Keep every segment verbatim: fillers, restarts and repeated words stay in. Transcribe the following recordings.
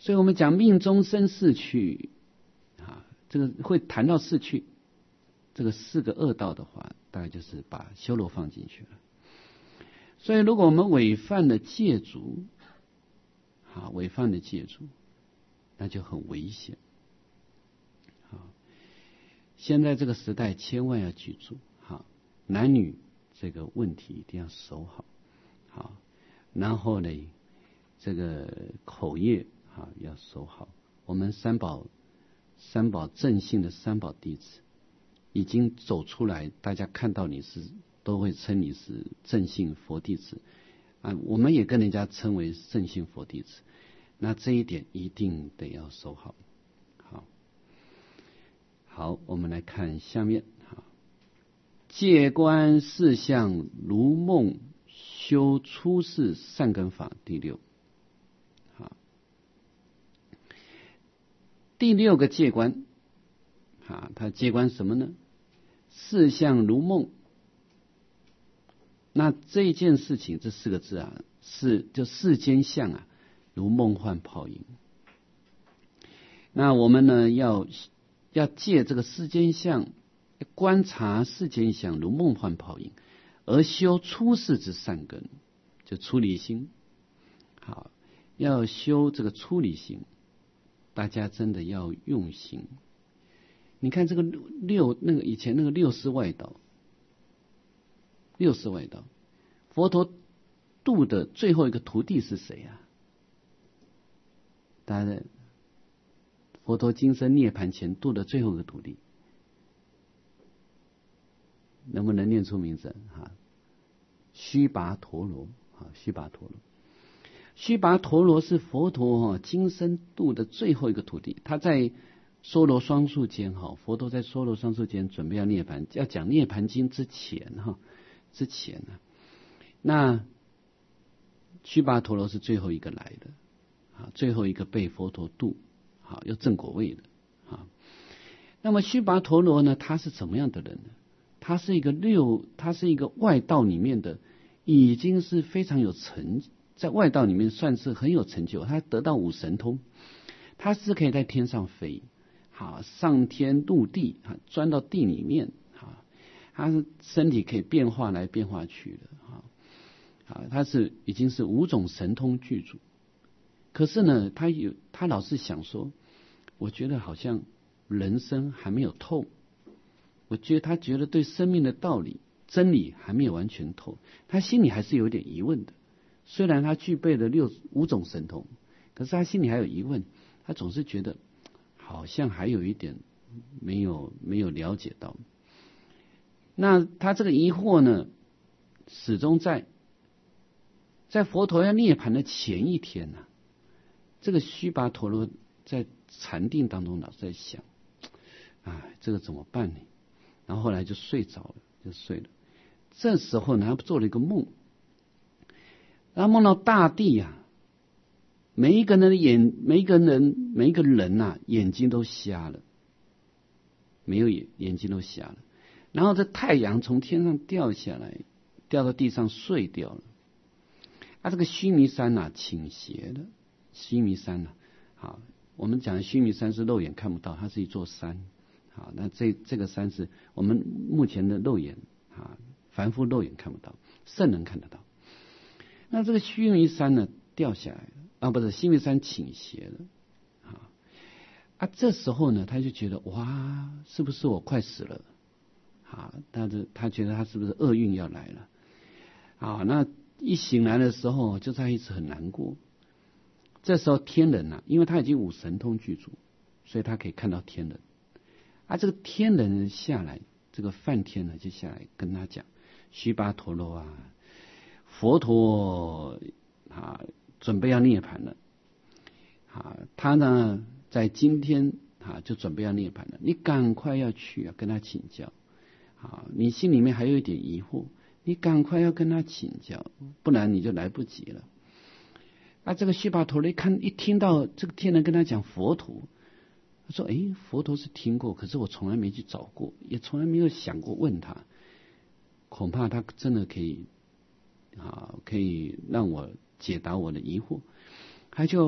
所以我们讲命中生四趣啊，这个会谈到四趣，这个四个恶道的话，大概就是把修罗放进去了。所以如果我们违犯了戒足，啊，违犯了戒足，那就很危险。啊，现在这个时代千万要记住，好，男女这个问题一定要守好，好，然后呢，这个口业啊要守好。我们三宝三宝正信的三宝弟子已经走出来，大家看到你是都会称你是正信佛弟子啊，我们也跟人家称为正信佛弟子，那这一点一定得要守好。好，好，我们来看下面啊，戒观四相如梦修出世善根法第六。好，第六个戒观啊，它戒观什么呢？四相如梦。那这一件事情，这四个字啊，是就世间相啊，如梦幻泡影。那我们呢，要要借这个世间相，观察世间相如梦幻泡影，而修出世之善根，就出离心。好，要修这个出离心，大家真的要用心。你看这个六那个以前那个六师外道。六师外道，佛陀度的最后一个徒弟是谁啊？大家，佛陀今生涅盘前度的最后一个徒弟，能不能念出名字啊？须跋陀罗啊，须跋陀罗，须跋陀罗是佛陀哈今生度的最后一个徒弟。他在娑罗双树间哈，佛陀在娑罗双树间准备要涅盘，要讲涅盘经之前哈。之前呢、啊，那须跋陀罗是最后一个来的啊，最后一个被佛陀度，好要正果位的啊。那么须跋陀罗呢，他是怎么样的人呢？他是一个六，他是一个外道里面的，已经是非常有成，在外道里面算是很有成就。他得到五神通，他是可以在天上飞，好上天入地啊，钻到地里面。他是身体可以变化来变化去的啊，啊，他是已经是五种神通具足。可是呢，他有他老是想说，我觉得好像人生还没有透，我觉得他觉得对生命的道理、真理还没有完全透，他心里还是有点疑问的。虽然他具备了六五种神通，可是他心里还有疑问，他总是觉得好像还有一点没有没有了解到。那他这个疑惑呢，始终在在佛陀要涅槃的前一天呢、啊，这个须跋陀罗在禅定当中老是在想，哎，这个怎么办呢？然后后来就睡着了，就睡了。这时候呢，他做了一个梦，然后梦到大地呀、啊，每一个人的眼，每一个人，每一个人呐、啊，眼睛都瞎了，没有眼，眼睛都瞎了。然后这太阳从天上掉下来，掉到地上碎掉了。啊，这个须弥山呐、啊、倾斜的，须弥山呐、啊，好，我们讲的须弥山是肉眼看不到，它是一座山。好，那这这个山是我们目前的肉眼啊，凡夫肉眼看不到，圣人看得到。那这个须弥山呢掉下来了啊，不是须弥山倾斜了啊啊，这时候呢，他就觉得哇，是不是我快死了？啊，但是他觉得他是不是厄运要来了？啊，那一醒来的时候，就在一直很难过。这时候天人啊，因为他已经五神通具足，所以他可以看到天人。啊，这个天人下来，这个梵天呢就下来跟他讲：须跋陀罗啊，佛陀啊准备要涅槃了。啊，他呢在今天啊就准备要涅槃了，你赶快要去啊跟他请教。啊，你心里面还有一点疑惑，你赶快要跟他请教，不然你就来不及了。啊，这个须跋陀罗一看一听到这个天人跟他讲佛陀，他说：“哎，佛陀是听过，可是我从来没去找过，也从来没有想过问他。恐怕他真的可以啊，可以让我解答我的疑惑。”他就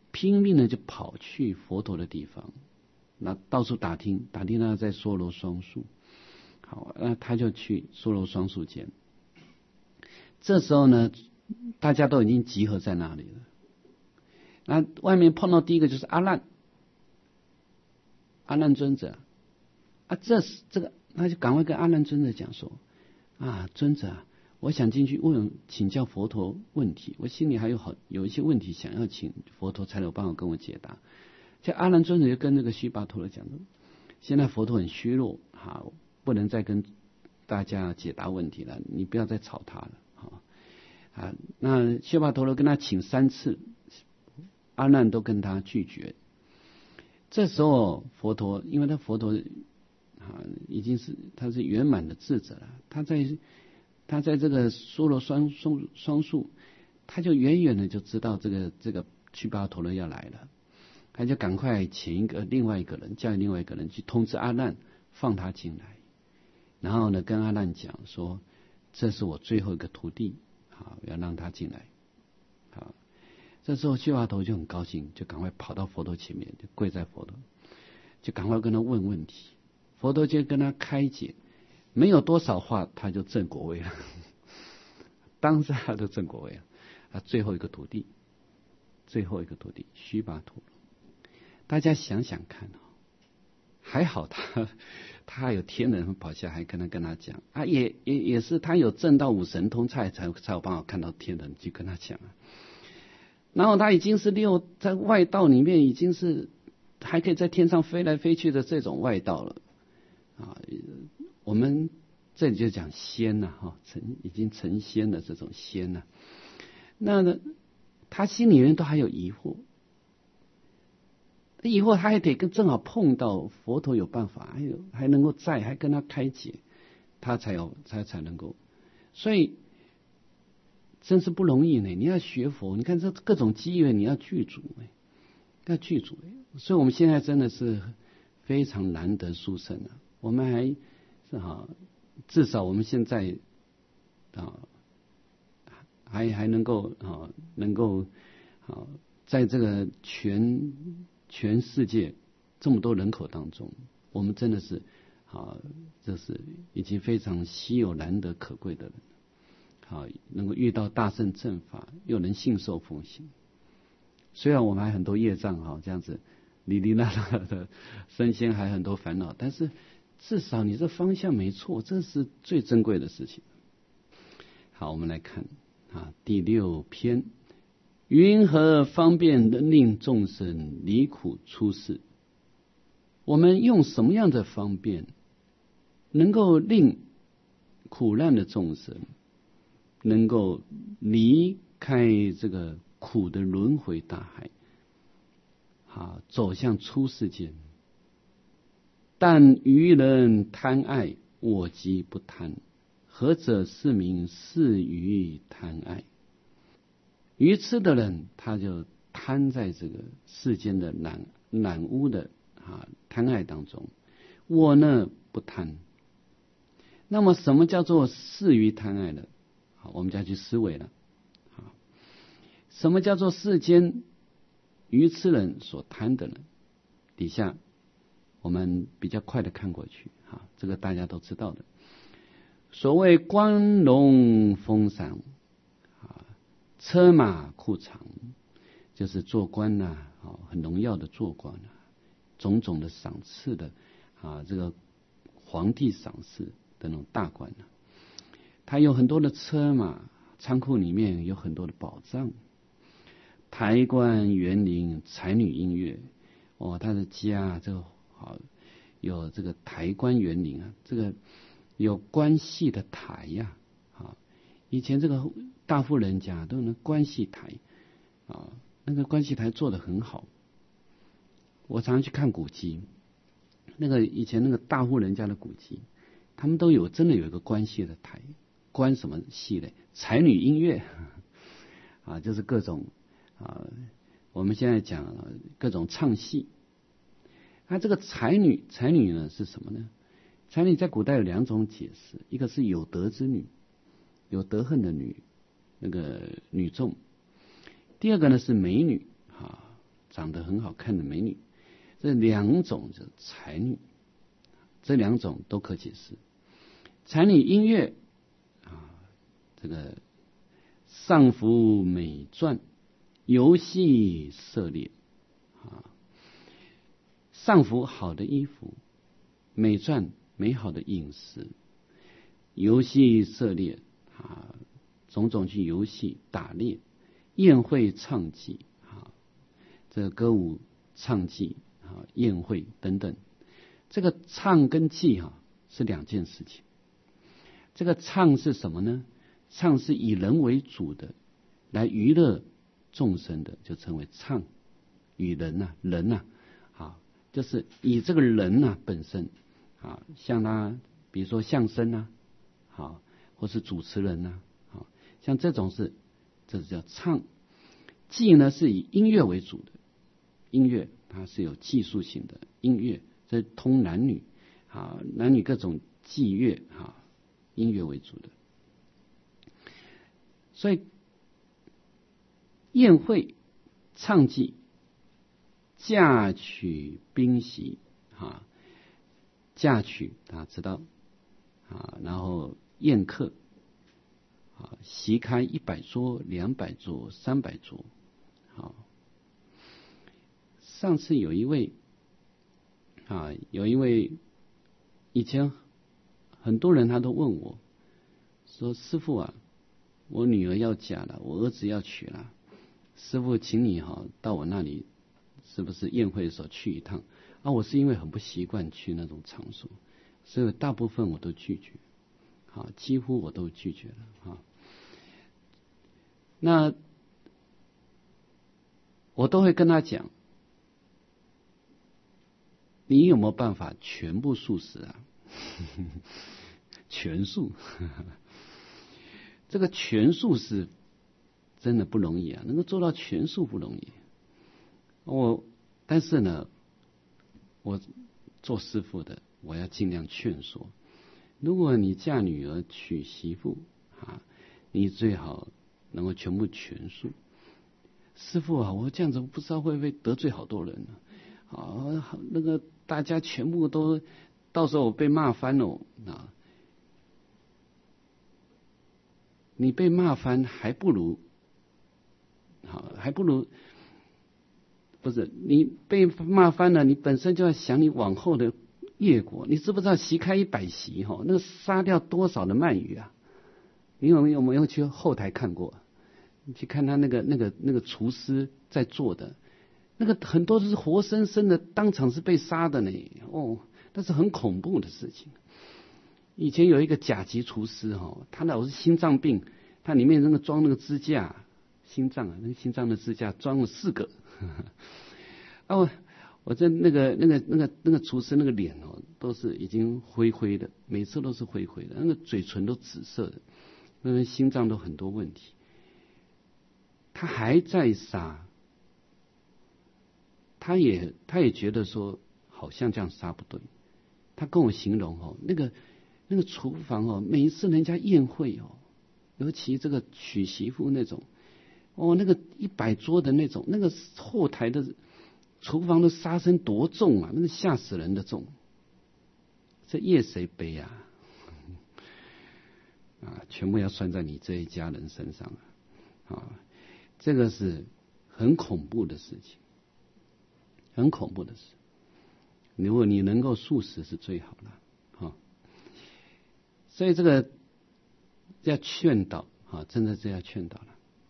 拼命的就跑去佛陀的地方，那到处打听，打听他在娑罗双树。好，那他就去娑罗双树间。这时候呢，大家都已经集合在那里了。那外面碰到第一个就是阿难，阿难尊者啊，这是这个，他就赶快跟阿难尊者讲说：啊，尊者啊，我想进去问请教佛陀问题，我心里还有好有一些问题想要请佛陀才有办法跟我解答。这阿难尊者就跟那个须跋陀罗讲说：现在佛陀很虚弱，好，不能再跟大家解答问题了，你不要再吵他了。好啊，那须跋陀罗跟他请三次，阿难都跟他拒绝。这时候佛陀，因为他佛陀啊已经是他是圆满的智者了，他在他在这个娑罗双双双树，他就远远的就知道这个这个须跋陀罗要来了，他就赶快请一个另外一个人，叫另外一个人去通知阿难放他进来，然后呢跟阿难讲说，这是我最后一个徒弟，好，要让他进来。好，这时候须跋陀罗就很高兴，就赶快跑到佛陀前面，就跪在佛陀，就赶快跟他问问题。佛陀就跟他开解，没有多少话他就证果位了，当下他就证果位了。啊，最后一个徒弟，最后一个徒弟须跋陀罗，大家想想看哦，还好他他还有天人跑下来还跟他跟他讲啊，也也也是他有证到五神通才才才有办法看到天人去跟他讲啊。然后他已经是六在外道里面已经是还可以在天上飞来飞去的这种外道了啊。我们这里就讲仙呐、啊，哈，成已经成仙的这种仙呐、啊。那呢，他心里面都还有疑惑，疑惑他还得跟正好碰到佛陀有办法，还有还能够在还跟他开解，他才有他才能够，所以。真是不容易呢！你要学佛，你看这各种机缘，你要具足哎，要具足哎。所以我们现在真的是非常难得殊胜啊！我们还是哈，至少我们现在啊，还还能够啊，能够啊，在这个全全世界这么多人口当中，我们真的是啊，这是已经非常稀有、难得、可贵的人。好，能够遇到大圣正法，又能信受奉行。虽然我们还很多业障哈，这样子哩哩啦啦的身心还很多烦恼，但是至少你这方向没错，这是最珍贵的事情。好，我们来看啊，第六篇，云何方便能令众生离苦出世？我们用什么样的方便，能够令苦难的众生能够离开这个苦的轮回大海，好，走向出世间。但愚人贪爱，我即不贪，何者是名是愚贪爱？愚痴的人，他就贪在这个世间的染染污的啊贪爱当中。我呢不贪。那么什么叫做是愚贪爱呢？好，我们就要去思维了。好，什么叫做世间愚痴人所贪的呢？底下我们比较快的看过去，好，这个大家都知道的。所谓官龙封赏啊，车马库藏，就是做官呐、啊，很荣耀的做官啊，种种的赏赐的啊，这个皇帝赏赐的那种大官啊。他有很多的车马，仓库里面有很多的宝藏，台官园林，才女音乐，哦，他的家这个好有这个台官园林啊，这个有关系的台呀、啊，啊，以前这个大户人家都能关系台啊，那个关系台做得很好。我常常去看古迹，那个以前那个大户人家的古迹，他们都有真的有一个关系的台。关什么系呢？才女音乐啊，就是各种啊，我们现在讲各种唱戏。那这个才女，才女呢是什么呢？才女在古代有两种解释，一个是有德之女，有德行的女，那个女众；第二个呢是美女啊， 长得很好看的美女，这两种就是才女，这两种都可解释。才女音乐啊，这个上服美馔，游戏涉猎啊，上服好的衣服，美馔美好的饮食，游戏涉猎啊，种种去游戏打猎，宴会唱伎啊，这个歌舞唱伎啊，宴会等等。这个唱跟伎哈是两件事情。这个唱是什么呢？唱是以人为主的，来娱乐众生的，就称为唱。与人呐、啊，人呐、啊，啊，就是以这个人呐、啊、本身啊，像他，比如说相声啊，好，或是主持人呐、啊，好，像这种是，这是叫唱。伎呢是以音乐为主的，音乐它是有技术性的音乐，这通男女啊，男女各种伎乐啊，音乐为主的。所以宴会、唱伎、嫁娶、宾席啊，嫁娶大家知道啊，然后宴客啊，席开一百桌、两百桌、三百桌。好，上次有一位啊，有一位以前很多人他都问我说：“师父啊，我女儿要嫁了，我儿子要娶了，师父，请你哈到我那里，是不是宴会的时候去一趟？”啊，我是因为很不习惯去那种场所，所以大部分我都拒绝，啊，几乎我都拒绝了啊。那我都会跟他讲，你有没有办法全部素食啊？全素，这个全素是真的不容易啊，能够做到全素不容易。我但是呢，我做师父的，我要尽量劝说，如果你嫁女儿娶媳妇啊，你最好能够全部全素。师父啊，我这样子不知道会不会得罪好多人呢？啊，那个大家全部都到时候我被骂翻了啊！你被骂翻还不如，好，还不如不是你被骂翻了，你本身就要想你往后的业果。你知不知道席开一百席哈，那个杀掉多少的鳗鱼啊？你有没有没有去后台看过？你去看他那个那个那个厨师在做的，那个很多都是活生生的，当场是被杀的呢。哦，那是很恐怖的事情。以前有一个甲级厨师哈，他老是心脏病，他里面那个装那个支架，心脏啊，那个心脏的支架装了四个。啊，我我在那个那个那个那个厨师那个脸哦，都是已经灰灰的，每次都是灰灰的，那个嘴唇都紫色的，那个心脏都很多问题。他还在杀，他也他也觉得说好像这样杀不对。他跟我形容哦，那个那个厨房哦，每一次人家宴会哦，尤其这个娶媳妇那种，哦，那个一百桌的那种，那个后台的厨房的杀声多重啊，那个吓死人的重。这业谁背啊？啊，全部要算在你这一家人身上啊！啊，这个是很恐怖的事情，很恐怖的事。如果你能够素食是最好的啊。所以这个要劝导啊，真的是要劝导了。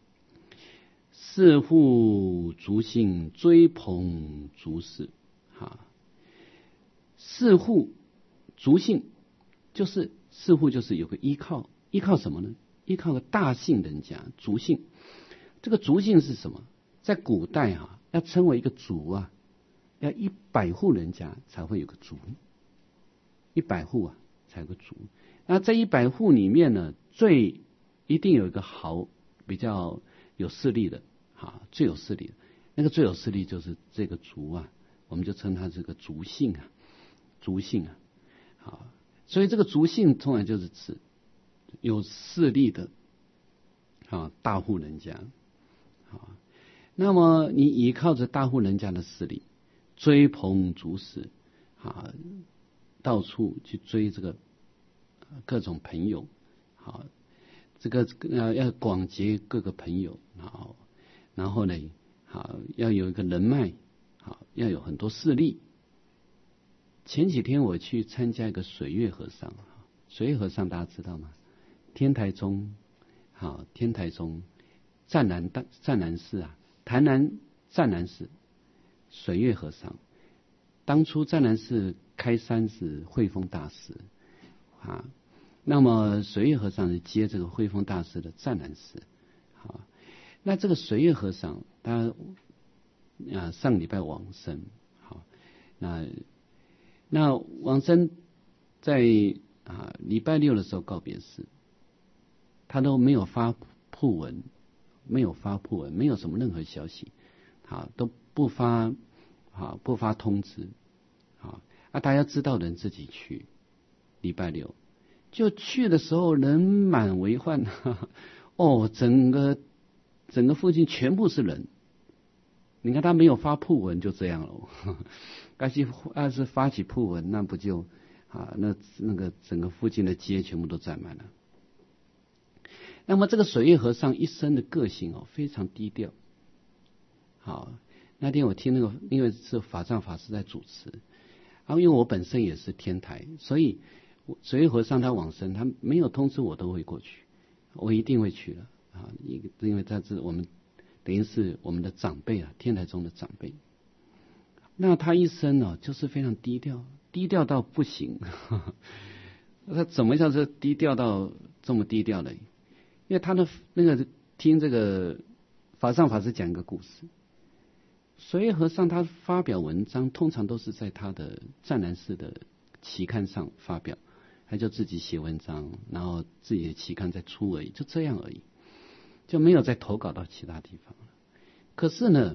四户族姓追捧族氏啊，四户族姓就是四户就是有个依靠，依靠什么呢？依靠个大姓人家族姓。这个族姓是什么？在古代啊，要称为一个族啊，要一百户人家才会有个族，一百户啊才有个族。那这一百户里面呢，最一定有一个好比较有势力的啊，最有势力的那个最有势力就是这个族啊，我们就称它这个族姓啊，族姓啊，啊，所以这个族姓通常就是指有势力的啊大户人家啊。 那么你依靠着大户人家的势力，追捧逐食啊，到处去追这个各种朋友，好，这个呃要广结各个朋友，好，然后呢，好要有一个人脉，好要有很多势力。前几天我去参加一个水月和尚，水月和尚大家知道吗？天台宗，好，天台宗湛南大湛南寺啊，台南湛南寺水月和尚。当初湛南寺开山是慧峰大师啊，那么水月和尚是接这个慧峰大师的湛南寺。好，那这个水月和尚他啊上礼拜往生，好，那那往生在啊礼拜六的时候告别式，他都没有发讣文，没有发讣文，没有什么任何消息，好都不发，好不发通知。啊，啊！大家知道人自己去，礼拜六就去的时候人满为患，哈哈哦，整个整个附近全部是人。你看他没有发讣文就这样了，要是要是发起讣文，那不就啊，那那个整个附近的街全部都占满了。那么这个水月和尚一生的个性哦，非常低调。好，那天我听那个，因为是法藏法师在主持。然后因为我本身也是天台，所以水月和尚他往生，他没有通知我都会过去，我一定会去的啊！因为他是我们等于是我们的长辈啊，天台中的长辈。那他一生呢、哦，就是非常低调，低调到不行。呵呵他怎么叫做低调到这么低调呢？因为他的那个听这个法藏法师讲一个故事。水月和尚他发表文章，通常都是在他的湛南寺的期刊上发表，他就自己写文章，然后自己的期刊再出而已，就这样而已，就没有再投稿到其他地方了。可是呢，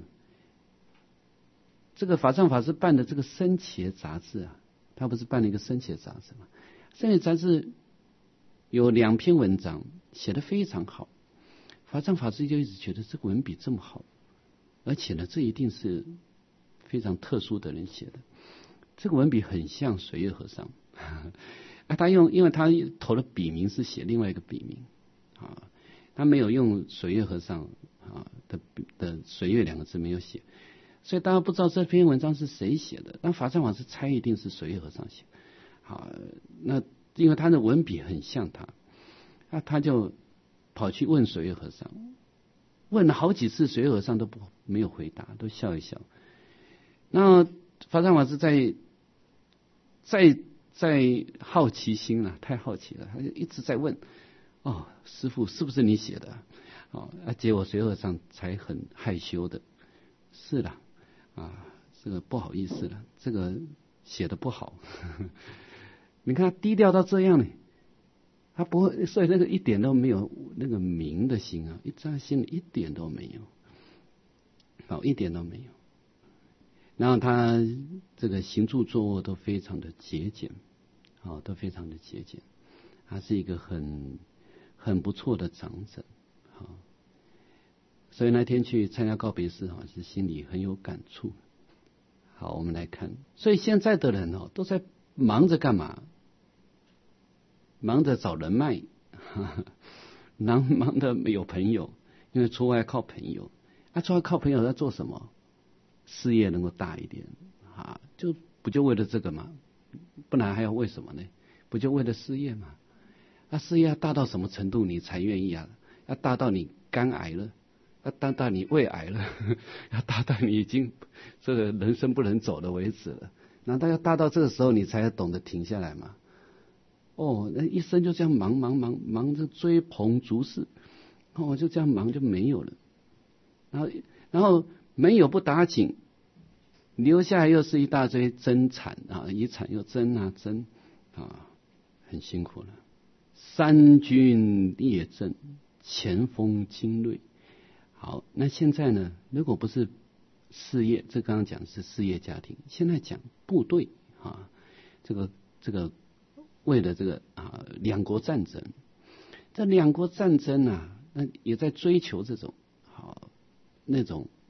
这个法藏法师办的这个僧伽杂志啊，他不是办了一个僧伽杂志吗？僧伽杂志有两篇文章写得非常好，法藏法师就一直觉得这个文笔这么好。而且呢，这一定是非常特殊的人写的。这个文笔很像水月和尚，啊，他用因为他投的笔名是写另外一个笔名啊，他没有用水月和尚啊的的水月两个字没有写，所以大家不知道这篇文章是谁写的。但法藏法师猜一定是水月和尚写。好，那因为他的文笔很像他，那他就跑去问水月和尚。问了好几次，水月和尚都不没有回答，都笑一笑。那法藏法师在在在好奇心了、啊，太好奇了，他就一直在问：哦，师父是不是你写的？哦，啊，结果水月和尚才很害羞的，是的，啊，这个不好意思了，这个写的不好。你看他低调到这样呢。他不会，所以那个一点都没有那个明的心啊，一在心里一点都没有，好，一点都没有。然后他这个行住坐卧都非常的节俭，好，都非常的节俭。他是一个很很不错的长者，好，所以那天去参加告别式，哈，是心里很有感触。好，我们来看，所以现在的人哦，都在忙着干嘛？忙着找人脉，忙忙着有朋友，因为出外靠朋友。啊，出外靠朋友在做什么？事业能够大一点啊，就不就为了这个吗？不然还要为什么呢？不就为了事业吗？啊，事业要大到什么程度你才愿意啊？要大到你肝癌了，要大到你胃癌了，要大到你已经这个人生不能走的为止了。难道要大到这个时候你才懂得停下来吗？哦，那一生就这样忙忙忙忙着追捧逐事，哦，就这样忙就没有了，然后然后没有不打紧，留下来又是一大堆争产啊，遗产又争啊争啊，很辛苦了。三军列阵，前锋精锐。好，那现在呢？如果不是事业，这刚刚讲的是事业家庭，现在讲部队啊，这个这个。为了这个啊，两国战争，这两国战争啊，那也在追求这种好那种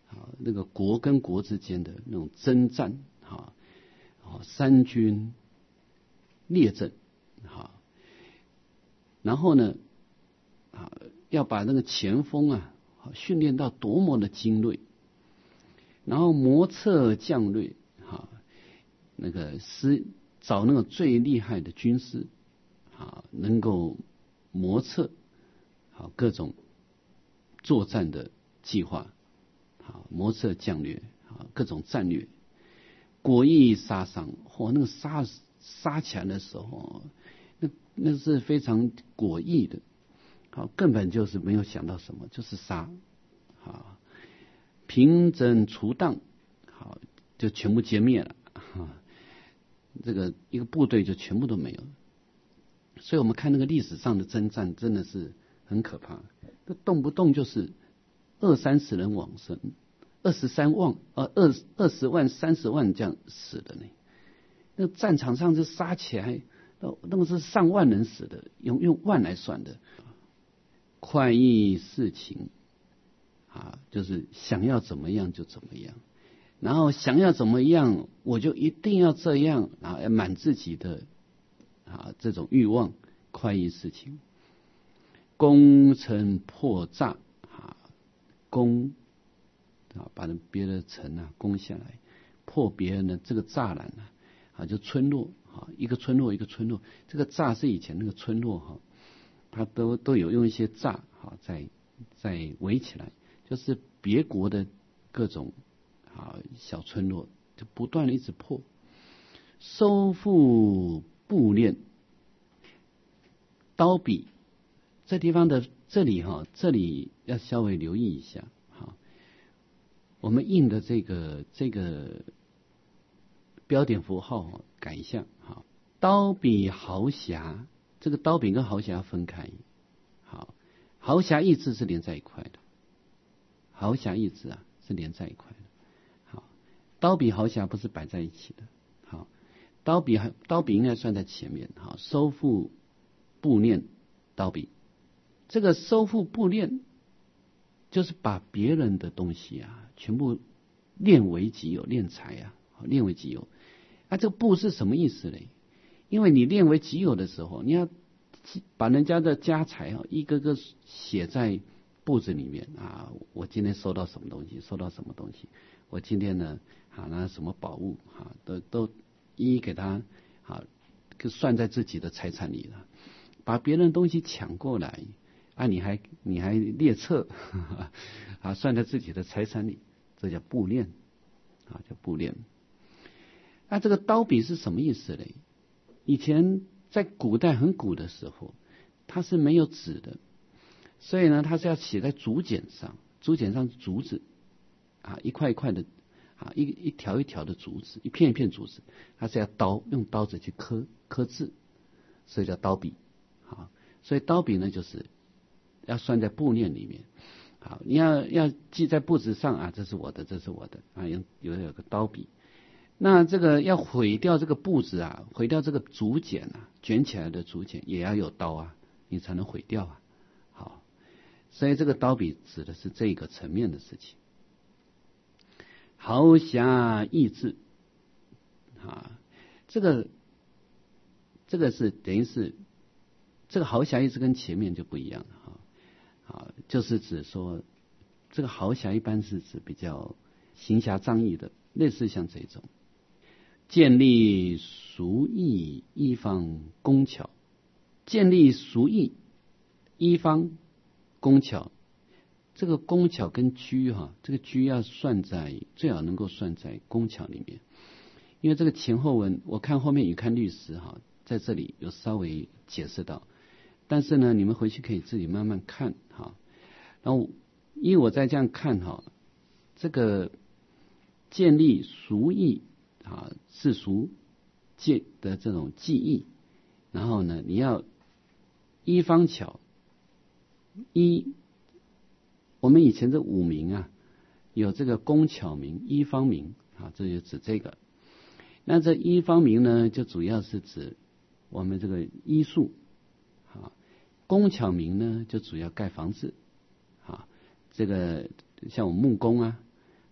啊，那个国跟国之间的那种征战，啊，啊，三军列阵，啊，然后呢，啊，要把那个前锋啊训练到多么的精锐，然后谋策将略，啊，那个是找那个最厉害的军师，啊，能够谋策，啊，各种作战的计划，啊，谋策将略，啊，各种战略，果意杀伤，嚯、哦，那个杀杀起来的时候，那那是非常果意的，好，根本就是没有想到什么，就是杀，啊，平征除荡，好，就全部歼灭了，啊，这个一个部队就全部都没有。所以我们看那个历史上的征战真的是很可怕，这动不动就是二三十人往生，二十三万呃二二十万三十万这样死的呢。那战场上就杀起来，那那个是上万人死的，用用万来算的。快意事情啊，就是想要怎么样就怎么样，然后想要怎么样我就一定要这样啊，要满自己的啊这种欲望，快意事情。攻城破栅啊，攻啊把别的城啊攻下来，破别人的这个栅栏啊，啊就村落啊，一个村落一个村落，这个栅是以前那个村落哈，它都都有用一些栅啊在在围起来，就是别国的各种啊小村落，就不断的一直破，收复部链。刀笔这地方的这里哈，这里要稍微留意一下哈。我们印的这个这个标点符号改一下哈。刀笔豪侠，这个刀笔跟豪侠分开。好，豪侠一字是连在一块的，豪侠一字啊是连在一块的。好，刀笔豪侠不是摆在一起的。好，刀笔刀笔应该算在前面。好，收复部链刀笔，这个收复部链就是把别人的东西啊全部炼为己有，炼财啊，炼为己有。啊，这个部是什么意思呢？因为你炼为己有的时候，你要把人家的家财啊一个个写在簿子里面啊，我今天收到什么东西，收到什么东西，我今天呢啊拿什么宝物啊，都都一一给他啊算在自己的财产里了。把别人东西抢过来啊，你还你还列册啊，算在自己的财产里，这叫部链啊，叫部链。那、啊、这个刀笔是什么意思呢？以前在古代很古的时候，它是没有纸的，所以呢，它是要写在竹简上，竹简上竹子啊，一块一块的啊，一一条一条的竹子，一片一片竹子，它是要刀用刀子去刻刻字，所以叫刀笔。好，所以刀笔呢，就是要算在部链里面。好，你要要记在簿子上啊，这是我的，这是我的啊，有有有个刀笔。那这个要毁掉这个簿子啊，毁掉这个竹简啊，卷起来的竹简也要有刀啊，你才能毁掉啊。好，所以这个刀笔指的是这个层面的事情。豪侠义志啊，这个这个是等于是。这个豪侠义志跟前面就不一样了哈，啊，就是指说这个豪侠一般是指比较行侠仗义的，类似像这种建立俗义一方工巧，建立俗义一方工巧，这个工巧跟居哈，这个居要算在最好能够算在工巧里面，因为这个前后文我看后面语看律师哈，在这里有稍微解释到。但是呢，你们回去可以自己慢慢看哈。然后，因为我在这样看哈，这个建立俗义啊，世俗界的这种技艺，然后呢，你要一方巧，一我们以前这五名啊，有这个工巧名、一方名啊，这就指这个。那这一方名呢，就主要是指我们这个医术。工巧名呢，就主要盖房子啊，这个像我们木工啊，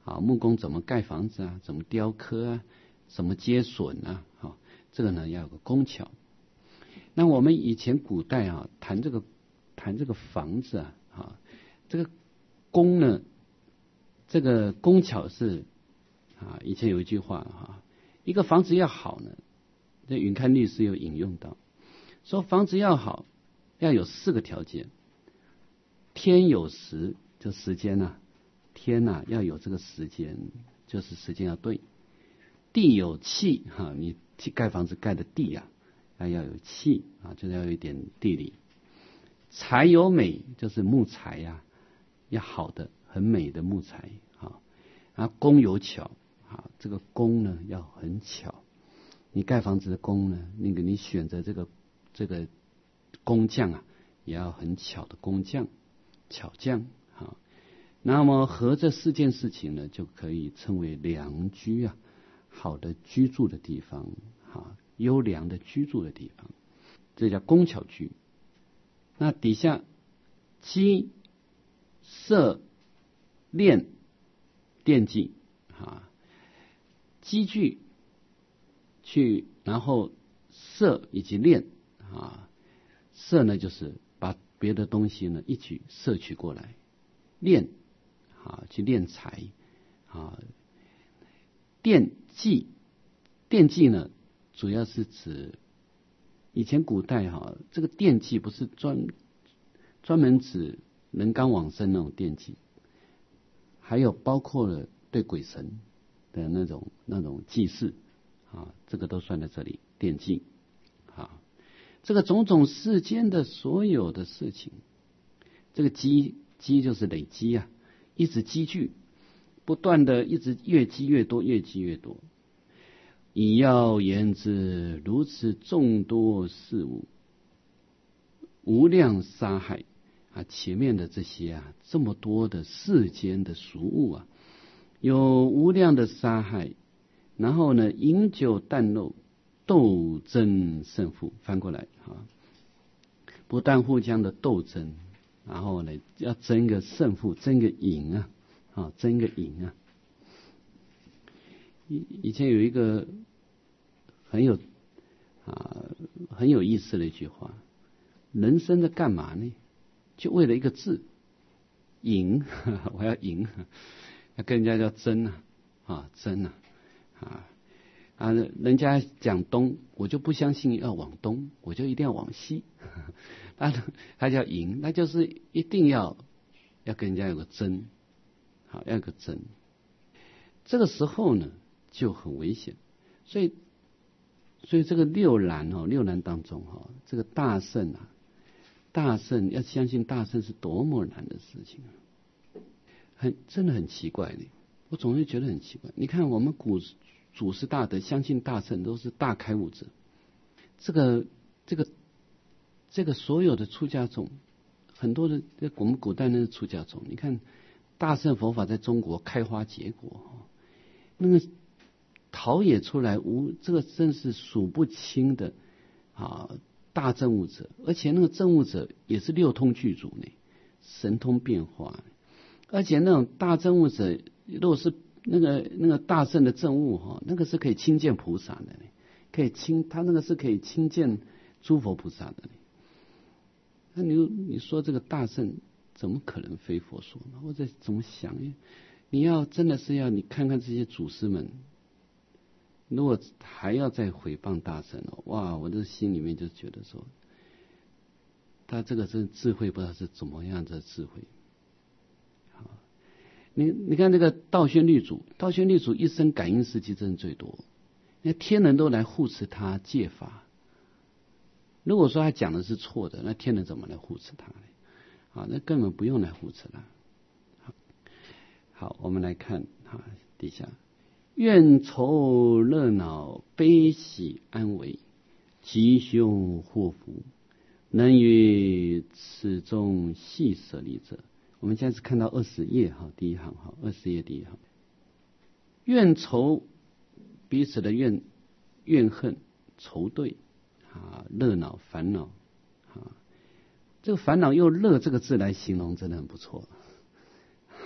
啊，木工怎么盖房子啊，怎么雕刻啊，怎么接榫啊，啊，这个呢要有个工巧。那我们以前古代啊，谈这个谈这个房子啊，啊，这个工呢，这个工巧是啊，以前有一句话哈，一个房子要好呢，这允刊律师有引用到，说房子要好，要有四个条件：天有时，就时间呐、啊，天呐、啊、要有这个时间，就是时间要对；地有气哈、啊，你去盖房子盖的地啊，要要有气啊，就是要有一点地理；材有美，就是木材呀、啊，要好的很美的木材啊；啊，工有巧啊，这个工呢要很巧。你盖房子的工呢，那个你选择这个这个工匠啊，也要很巧的工匠，巧匠啊。那么和这四件事情呢，就可以称为良居啊，好的居住的地方啊，优良的居住的地方，这叫工巧居。那底下机、设、炼、电技啊，机具去，然后摄以及炼啊，摄呢就是把别的东西呢一起摄取过来，炼啊去炼材啊，电技，电技呢主要是指以前古代哈、啊，这个电技不是专专门指人刚往生那种电技，还有包括了对鬼神的那种那种祭祀。啊，这个都算在这里，电技啊，这个种种世间的所有的事情，这个积积就是累积啊，一直积聚，不断的一直越积越多，越积越多。以要言之，如此众多事物，无量杀害啊，前面的这些啊，这么多的世间的俗物啊，有无量的杀害。然后呢，饮酒啖肉，斗争胜负，翻过来啊，不但互相的斗争，然后呢，要争个胜负，争个赢啊，啊，争个赢啊。以以前有一个很有啊很有意思的一句话：人生在干嘛呢？就为了一个字，赢，我要赢，要跟人家叫争啊，啊，争啊。啊啊！人家讲东，我就不相信要往东，我就一定要往西。他他叫赢，那就是一定要要跟人家有个争，好，要有个争。这个时候呢，就很危险。所以，所以这个六难哦，六难当中哈、哦，这个大圣啊，大圣要相信大圣是多么难的事情啊，很真的很奇怪的。我总是觉得很奇怪。你看我们古祖师大德相信大圣都是大开悟者，这个这个这个所有的出家众，很多的我们古代那是出家众，你看大乘佛法在中国开花结果，那个陶冶出来无这个真是数不清的啊大证悟者，而且那个证悟者也是六通具足呢，神通变化，而且那种大证悟者。如果是那个那个大圣的证悟哈，那个是可以亲见菩萨的，可以亲他那个是可以亲见诸佛菩萨的。那你你说这个大圣怎么可能非佛说呢？我在怎么想？你要真的是要你看看这些祖师们，如果还要再诽谤大圣哦，哇，我的心里面就觉得说，他这个真智慧不知道是怎么样的智慧。你你看这个道宣律主，道宣律主一生感应事迹真的最多，那天人都来护持他戒法。如果说他讲的是错的，那天人怎么来护持他呢？啊，那根本不用来护持他。好，好，我们来看哈底下，怨愁热恼，悲喜安危，吉凶祸福，能于此中细舍离者。我们现在是看到二十页哈，第一行哈，二十页第一行，怨仇彼此的怨怨恨仇对啊，热恼烦恼啊，这个烦恼用乐这个字来形容真的很不错，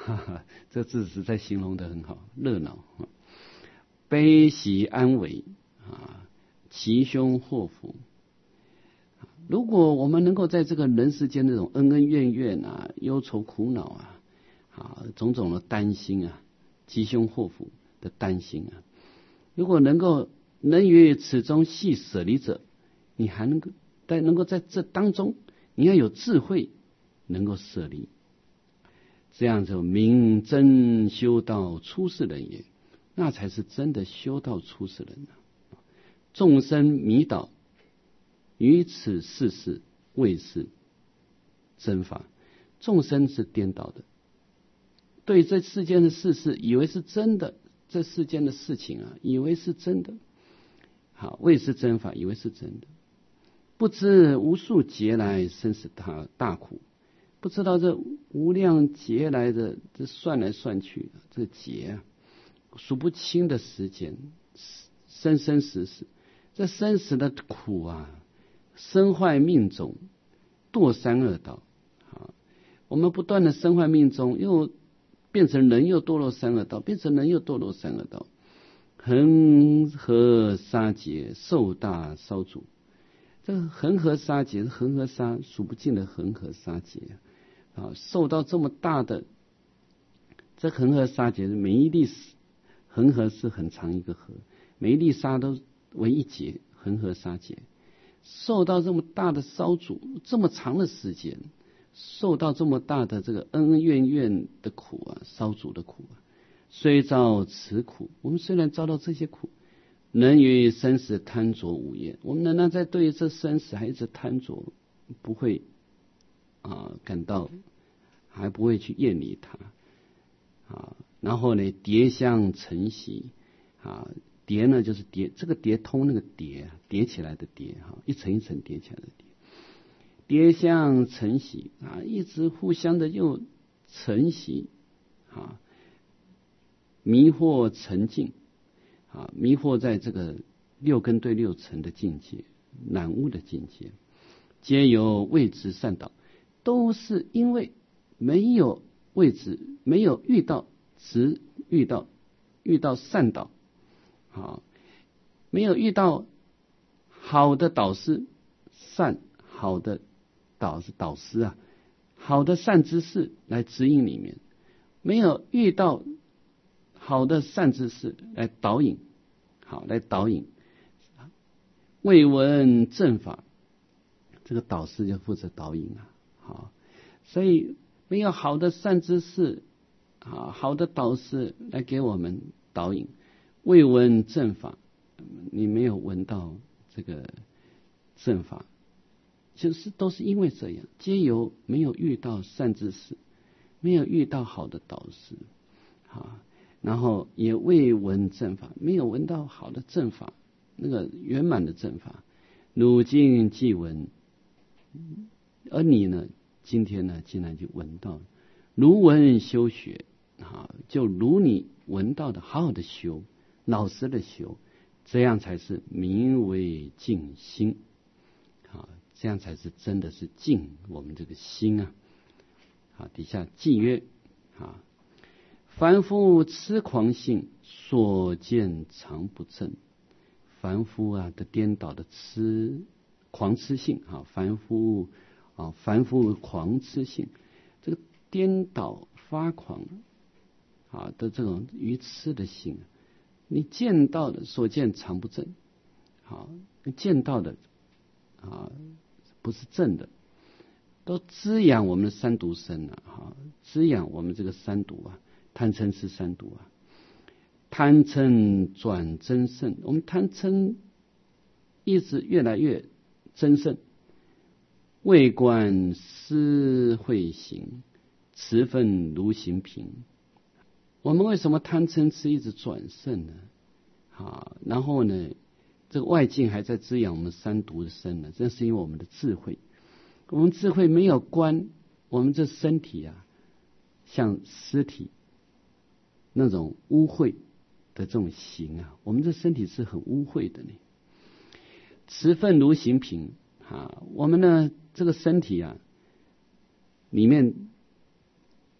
哈哈，这字实在形容得很好，热闹。悲喜安危啊，吉凶祸福。如果我们能够在这个人世间那种恩恩怨怨啊、忧愁苦恼啊、啊种种的担心啊、吉凶祸福的担心啊，如果能够能于此中系舍离者，你还能够在能够在这当中，你要有智慧，能够舍离，这样就明真修道出世人也，那才是真的修道出世人啊。众生迷倒于此世事，谓是真法。众生是颠倒的，对这世间的事事以为是真的，这世间的事情啊，以为是真的，好，谓是真法，以为是真的，不知无数劫来生死大大苦，不知道这无量劫来的这算来算去，这个劫啊，数不清的时间，生生死死，这生死的苦啊，身坏命种，堕三恶道啊！我们不断的身坏命中，又变成人，又堕落三恶道，变成人又堕落三恶道，恒河沙劫，受大烧煮。这个恒河沙劫是恒河沙，数不尽的恒河沙劫啊！受到这么大的这恒河沙劫，每一粒恒河是很长一个河，每一粒沙都为一劫，恒河沙劫。受到这么大的烧煮，这么长的时间，受到这么大的这个恩恩怨怨的苦啊，烧煮的苦啊，虽遭此苦，我们虽然遭到这些苦，能于生死贪着无厌，我们仍然在对这生死还一直贪着，不会啊感到，还不会去厌离它啊。然后呢，叠相承袭啊。叠呢，就是叠，这个叠通那个叠，叠起来的叠哈，一层一层叠起来的叠，叠相承袭啊，一直互相的又承袭啊，迷惑沉静啊，迷惑在这个六根对六尘的境界，染污的境界，皆有位置善导，都是因为没有位置，没有遇到直遇到遇到善导。啊，没有遇到好的导师，善好的导师导师啊，好的善知识来指引里面，没有遇到好的善知识来导引，好来导引，未闻正法，这个导师就负责导引啊，好，所以没有好的善知识啊，好的导师来给我们导引。未闻正法，你没有闻到这个正法，就是都是因为这样，皆由没有遇到善知识，没有遇到好的导师，啊，然后也未闻正法，没有闻到好的正法，那个圆满的正法。如今既闻，而你呢，今天呢，竟然就闻到了，如闻修学，啊，就如你闻到的，好好的修。老实的修，这样才是名为静心啊！这样才是真的是静我们这个心啊！啊，底下记曰啊，凡夫痴狂性，所见常不正。凡夫啊的颠倒的痴狂痴性啊，凡夫啊，凡夫狂痴性，这个颠倒发狂啊的这种愚痴的性。你见到的所见常不正，好，你见到的啊不是正的，都滋养我们的三毒身啊，哈，滋养我们这个三毒啊，贪嗔痴三毒啊，贪嗔转增盛，我们贪嗔一直越来越增盛，未观思慧行，持分如行平。我们为什么贪嗔痴一直转胜呢？啊，然后呢，这个外境还在滋养我们三毒的身呢，这是因为我们的智慧，我们智慧没有观，我们这身体啊，像尸体那种污秽的这种形啊，我们这身体是很污秽的呢。持分如行平啊，我们呢这个身体啊，里面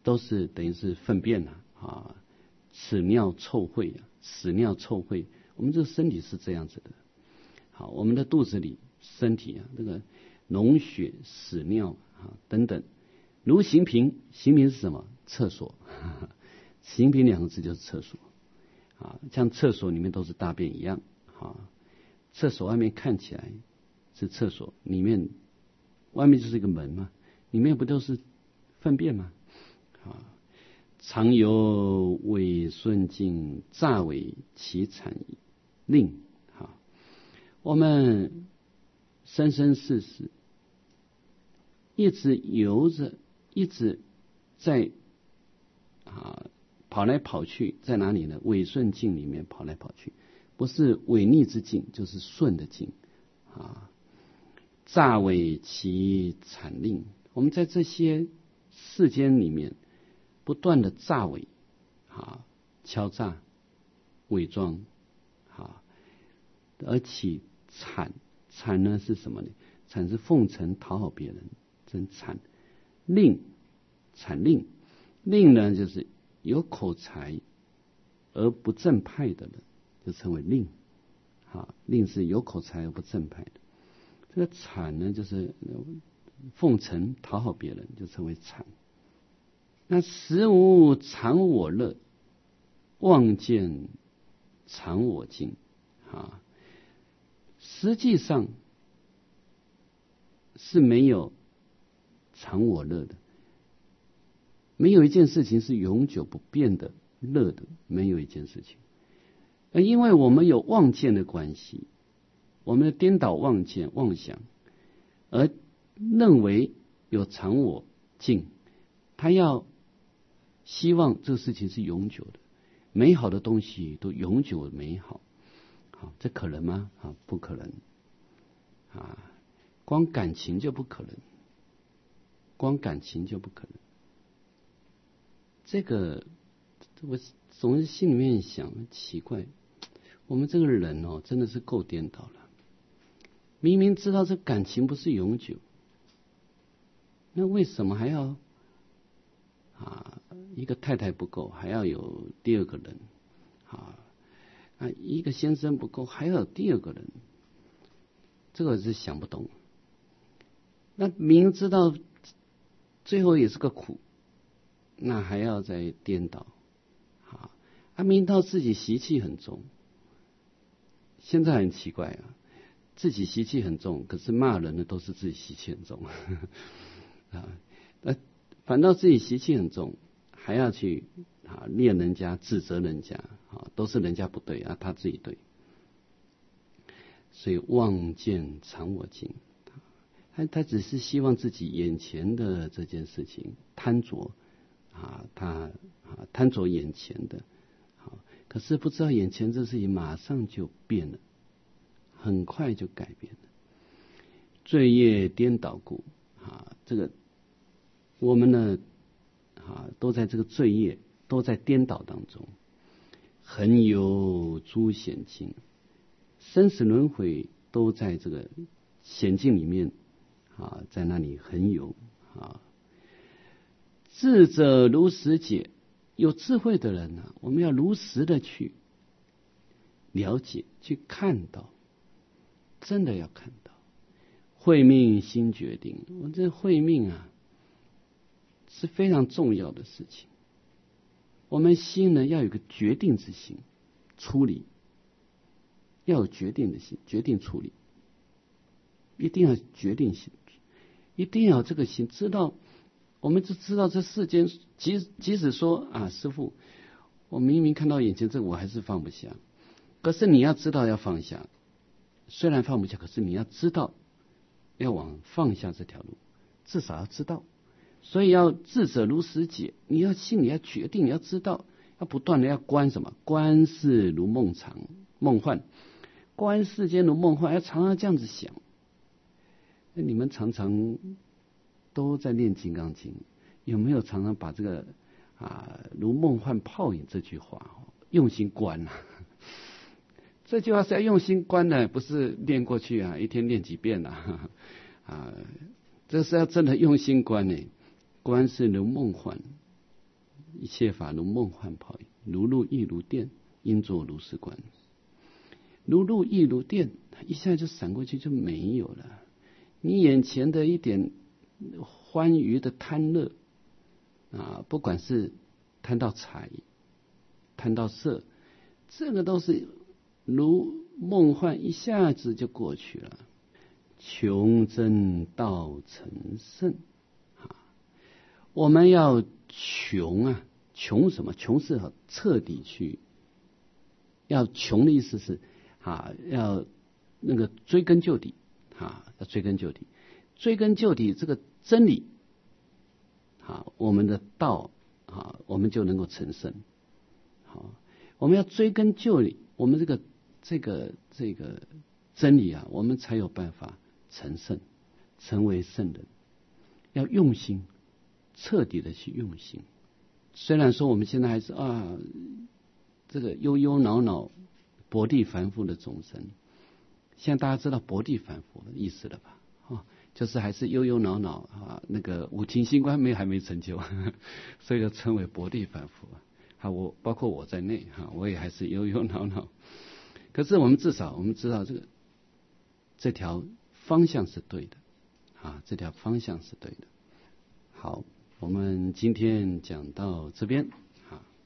都是等于是粪便啊，啊，屎尿臭秽啊，屎尿臭秽，我们这个身体是这样子的。好，我们的肚子里、身体啊，这个脓血、屎尿啊等等，如行瓶，行瓶是什么？厕所。行瓶两个字就是厕所啊，像厕所里面都是大便一样啊。厕所外面看起来是厕所，里面外面就是一个门嘛，里面不都是粪便吗？啊，常有伪顺境，诈伪其产令。啊，我们生生世世一直游着，一直在啊跑来跑去，在哪里呢？伪顺境里面跑来跑去，不是违逆之境，就是顺的境啊。诈伪其产令，我们在这些世间里面不断的诈伪啊，敲诈、伪装啊，而起产。产呢是什么呢？产是奉承讨好别人，真产。令，产令，令呢就是有口才而不正派的人，就称为令。啊，令是有口才而不正派的。这个产呢，就是奉承讨好别人，就称为产。那实无常我乐，望见常我净。啊，实际上是没有常我乐的，没有一件事情是永久不变的乐的，没有一件事情。而因为我们有妄见的关系，我们的颠倒妄见妄想，而认为有常我净，他要希望这个事情是永久的，美好的东西都永久美好。好，这可能吗？啊，不可能啊！光感情就不可能，光感情就不可能。这个我总是心里面想，奇怪，我们这个人哦，真的是够颠倒了。明明知道这感情不是永久，那为什么还要啊一个太太不够，还要有第二个人啊？啊，一个先生不够，还要有第二个人，这个是想不通。那明知道最后也是个苦，那还要再颠倒啊！啊，明知道自己习气很重，现在很奇怪啊，自己习气很重，可是骂人的都是自己习气很重啊，那反倒自己习气很重，还要去啊念人家、指责人家啊，都是人家不对啊，他自己对。所以望见常我净，他他只是希望自己眼前的这件事情贪着啊，他啊贪着眼前的，好，可是不知道眼前这事情马上就变了，很快就改变了。罪业颠倒故啊，这个我们呢啊都在这个罪业都在颠倒当中，恒有诸险境，生死轮回都在这个险境里面啊，在那里恒有啊。智者如实解，有智慧的人呢、啊，我们要如实的去了解，去看到，真的要看到。慧命心决定，我这慧命啊是非常重要的事情。我们心呢要有个决定之心，处理要有决定的心，决定处理，一定要决定心，一定要有这个心，知道我们就知道这世间，即即使说啊，师父，我明明看到眼前这个，我还是放不下。可是你要知道要放下，虽然放不下，可是你要知道要往放下这条路，至少要知道。所以要智者如实解，你要心里要决定，你要知道，要不断的要观什么？观世如梦常梦幻，观世间如梦幻，要常常这样子想。你们常常都在念金刚经，有没有常常把这个啊如梦幻泡影这句话用心观啊？这句话是要用心观的，不是念过去啊，一天念几遍啊？啊，这是要真的用心观呢。观世如梦幻一切法如梦幻泡影，如露亦如电，应作如是观。如露亦如电，一下就闪过去就没有了。你眼前的一点欢愉的贪乐啊，不管是贪到财、贪到色，这个都是如梦幻，一下子就过去了。穷真道成圣啊，我们要穷啊，穷什么？穷是彻底去，要穷的意思是啊，要那个追根究底啊，要追根究底，追根究底这个真理啊，我们的道啊，我们就能够成圣。好，我们要追根究底，我们这个这个这个真理啊，我们才有办法成圣，成为圣人。要用心，彻底的去用心。虽然说我们现在还是啊，这个忧忧恼恼、薄地凡夫的众生，现在大家知道薄地凡夫的意思了吧？啊，就是还是忧忧恼恼啊，那个五庭星官没还没成就，呵呵，所以就称为薄地凡夫啊。啊，我包括我在内哈，我也还是忧忧恼恼。可是我们至少我们知道这个这条方向是对的啊，这条方向是对的。好，我们今天讲到这边。